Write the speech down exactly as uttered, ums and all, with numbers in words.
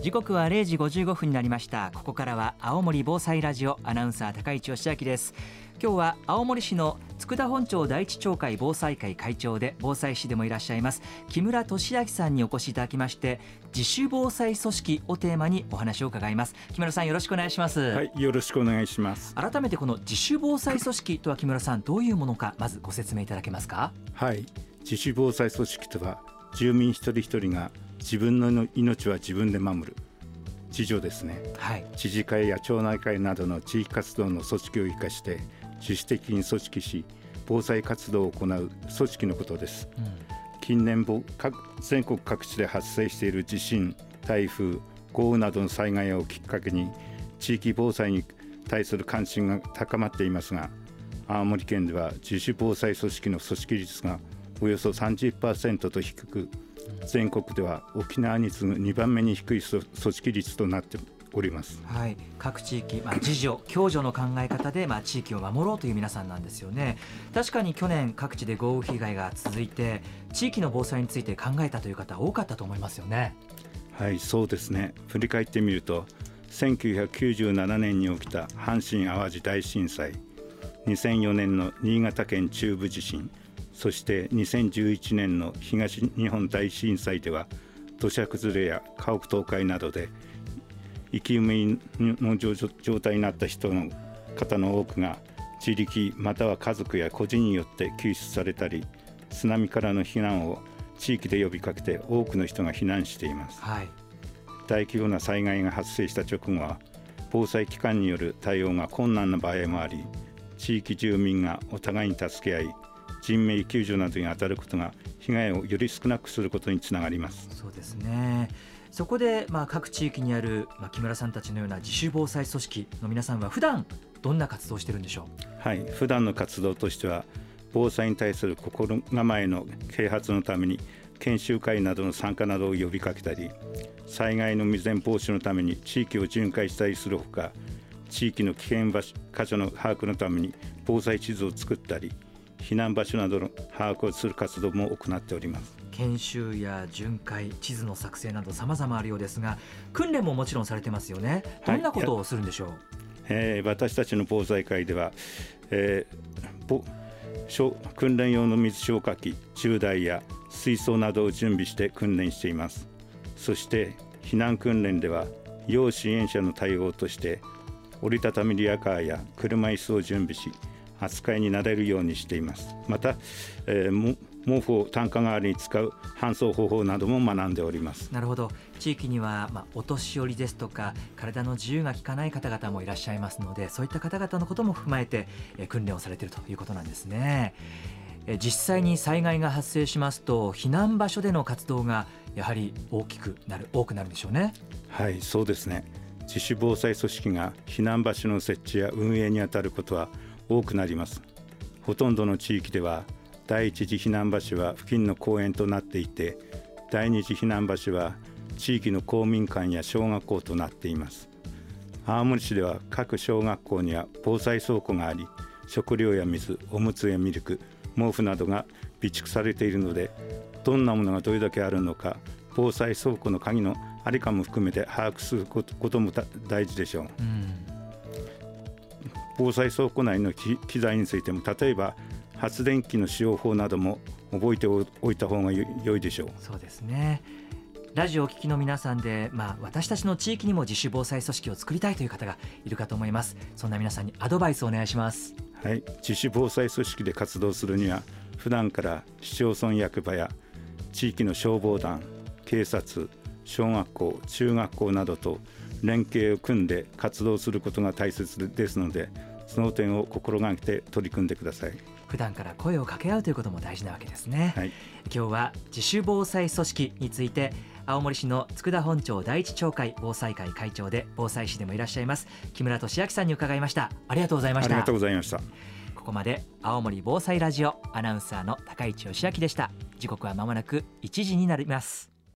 時刻はれいじごじゅうごふんになりました。ここからは青森防災ラジオ、アナウンサー高市義明です。今日は青森市の佃本町第一町会防災会会長で防災士でもいらっしゃいます木村俊明さんにお越しいただきまして、自主防災組織をテーマにお話を伺います。木村さん、よろしくお願いします。 はい、よろしくお願いします。 改めてこの自主防災組織とは木村さん、どういうものかまずご説明いただけますか？ はい、自主防災組織とは、住民一人一人が自分の命は自分で守る自助ですね。はい、知事会や町内会などの地域活動の組織を生かして自主的に組織し、防災活動を行う組織のことです。うん、近年全国各地で発生している地震、台風、豪雨などの災害をきっかけに地域防災に対する関心が高まっていますが、青森県では自主防災組織の組織率がおよそ さんじゅっパーセント と低く、全国では沖縄に次ぐにばんめに低い組織率となっております。 はい、各地域、まあ、自助共助の考え方で、まあ、地域を守ろうという皆さんなんですよね。確かに去年各地で豪雨被害が続いて、地域の防災について考えたという方多かったと思いますよね。 はい、そうですね。振り返ってみると、せんきゅうひゃくきゅうじゅうななねんに起きた阪神・淡路大震災、にせんよねんの新潟県中部地震、そしてにせんじゅういちねんの東日本大震災では、土砂崩れや家屋倒壊などで生き埋めの状態になった人の方の多くが自力または家族や個人によって救出されたり、津波からの避難を地域で呼びかけて多くの人が避難しています。はい、大規模な災害が発生した直後は防災機関による対応が困難な場合もあり、地域住民がお互いに助け合い、人命救助などに当たることが被害をより少なくすることにつながります。 そうですね。そこで、まあ、各地域にある、まあ、木村さんたちのような自主防災組織の皆さんは普段どんな活動をしているんでしょう？ はい、普段の活動としては、防災に対する心構えの啓発のために研修会などの参加などを呼びかけたり、災害の未然防止のために地域を巡回したりするほか、地域の危険場所箇所の把握のために防災地図を作ったり、避難場所などの把握をする活動も行っております。 研修や巡回、地図の作成など様々あるようですが、訓練ももちろんされてますよね。どんなことをするんでしょう？はい、 えー、私たちの防災会では、えー、訓練用の水消火器じゅうだいや水槽などを準備して訓練しています。そして避難訓練では、要支援者の対応として折りたたみリヤカーや車椅子を準備し、扱いに慣れるようにしています。また、えー、毛布を担架代わりに使う搬送方法なども学んでおります。 なるほど。地域には、まあ、お年寄りですとか体の自由が利かない方々もいらっしゃいますので、そういった方々のことも踏まえて、えー、訓練をされているということなんですね。えー、実際に災害が発生しますと、避難場所での活動がやはり大きくなる多くなるんでしょうね。 はい、そうですね。自主防災組織が避難場所の設置や運営に当たることは多くなります。ほとんどの地域では第一次避難場所は付近の公園となっていて、第二次避難場所は地域の公民館や小学校となっています。青森市では各小学校には防災倉庫があり、食料や水、おむつやミルク、毛布などが備蓄されているので、どんなものがどれだけあるのか、防災倉庫の鍵のありかも含めて把握することも大事でしょう。うん、防災倉庫内の機材についても、例えば発電機の使用法なども覚えておいた方が良いでしょう。 そうですね。ラジオをお聞きの皆さんで、まあ、私たちの地域にも自主防災組織を作りたいという方がいるかと思います。そんな皆さんにアドバイスをお願いします。 はい、自主防災組織で活動するには、普段から市町村役場や地域の消防団、警察、小学校、中学校などと連携を組んで活動することが大切ですので、その点を心がけて取り組んでください。 普段から声を掛け合うということも大事なわけですね。はい、今日は自主防災組織について、青森市の佃本町第一町会防災会会長で防災士でもいらっしゃいます木村俊明さんに伺いました。ありがとうございました。 ありがとうございました。 ここまで青森防災ラジオ、アナウンサーの高市義明でした。時刻はまもなくいちじになります。